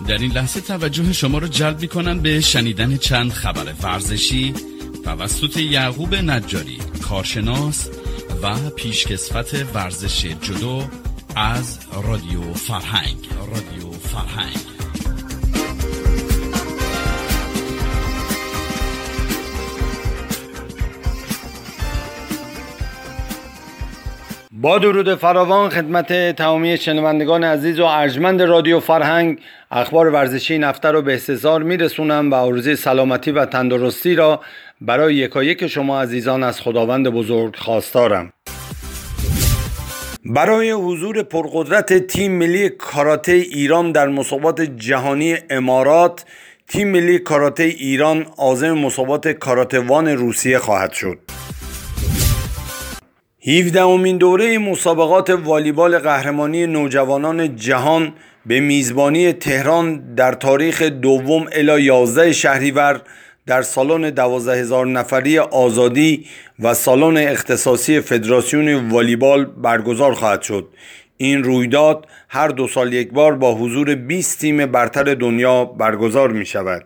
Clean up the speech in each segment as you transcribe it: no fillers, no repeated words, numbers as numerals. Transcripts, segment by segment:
در این لحظه توجه شما رو جلب می‌کنم به شنیدن چند خبر ورزشی توسط یعقوب نجاری، کارشناس و پیشکسوت ورزش جودو از رادیو فرهنگ. با درود فراوان خدمت تمامی شنوندگان عزیز و ارجمند رادیو فرهنگ، اخبار ورزشی این هفته رو به استحضار میرسونم و آرزوی سلامتی و تندرستی را برای یکایک شما عزیزان از خداوند بزرگ خواستارم. برای حضور پرقدرت تیم ملی کاراته ایران در مسابقات جهانی امارات، تیم ملی کاراته ایران عازم مسابقات کاراته وان روسیه خواهد شد. 17مین دوره مسابقات والیبال قهرمانی نوجوانان جهان به میزبانی تهران در تاریخ 2 الی 11 شهریور در سالن 12,000 نفری آزادی و سالن اختصاصی فدراسیون والیبال برگزار خواهد شد. این رویداد هر 2 سال یک بار با حضور 20 تیم برتر دنیا برگزار می شود.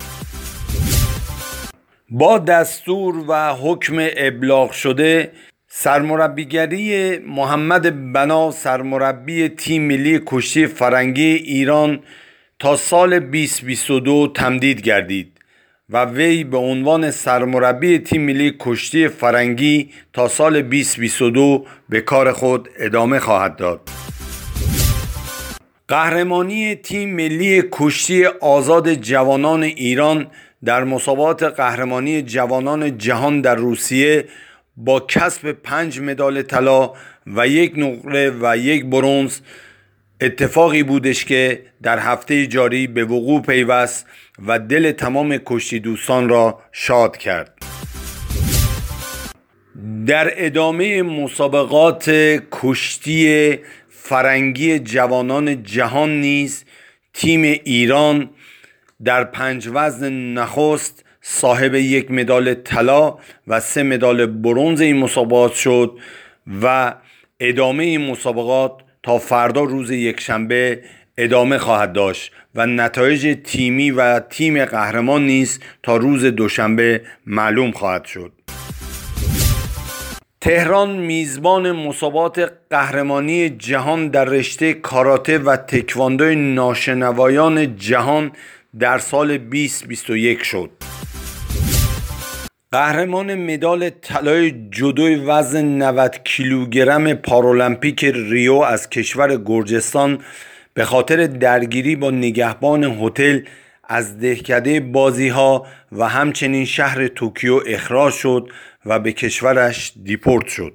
با دستور و حکم ابلاغ شده، سرمربیگری محمد بنا، سرمربی تیم ملی کشتی فرنگی ایران، تا سال 2022 تمدید گردید و وی به عنوان سرمربی تیم ملی کشتی فرنگی تا سال 2022 به کار خود ادامه خواهد داد. قهرمانی تیم ملی کشتی آزاد جوانان ایران در مسابقات قهرمانی جوانان جهان در روسیه با کسب 5 مدال طلا و 1 نقره و 1 برنز اتفاقی بودش که در هفته جاری به وقوع پیوست و دل تمام کشتی دوستان را شاد کرد. در ادامه مسابقات کشتی فرنگی جوانان جهان نیز تیم ایران در 5 وزن نخست صاحب 1 مدال طلا و 3 مدال برنز این مسابقات شد و ادامه این مسابقات تا فردا روز یکشنبه ادامه خواهد داشت و نتایج تیمی و تیم قهرمان نیز تا روز دوشنبه معلوم خواهد شد. تهران میزبان مسابقات قهرمانی جهان در رشته کاراته و تکواندو ناشنوایان جهان در سال 2021 شد. قهرمان مدال طلای جودوی وزن 90 کیلوگرم پارالمپیک ریو از کشور گرجستان به خاطر درگیری با نگهبان هتل از دهکده بازی‌ها و همچنین شهر توکیو اخراج شد و به کشورش دیپورت شد.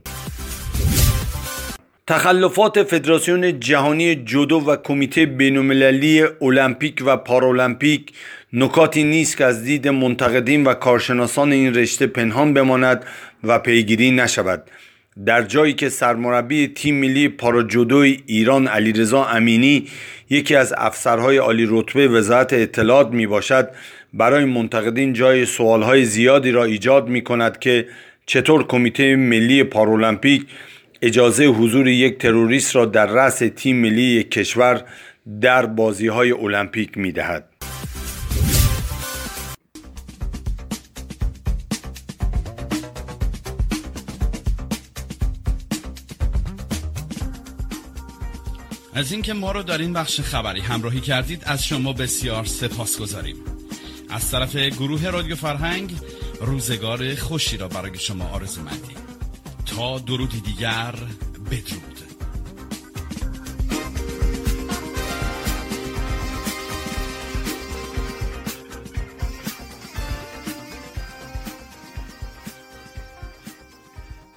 تخلفات فدراسیون جهانی جودو و کمیته بین‌المللی المپیک و پارالمپیک نکاتی نیست که از دید منتقدین و کارشناسان این رشته پنهان بماند و پیگیری نشود. در جایی که سرمربی تیم ملی پاراجودوی ایران علیرضا امینی یکی از افسرهای عالی رتبه وزارت اطلاعات می باشد، برای منتقدین جای سوالهای زیادی را ایجاد می کند که چطور کمیته ملی پارالمپیک اجازه حضور یک تروریست را در رأس تیم ملی یک کشور در بازی‌های المپیک می‌دهد. از اینکه ما رو در این بخش خبری همراهی کردید از شما بسیار سپاسگزاریم. از طرف گروه رادیو فرهنگ روزگار خوشی را برای شما آرزو مندیم. تا درودی دیگر، بدرود.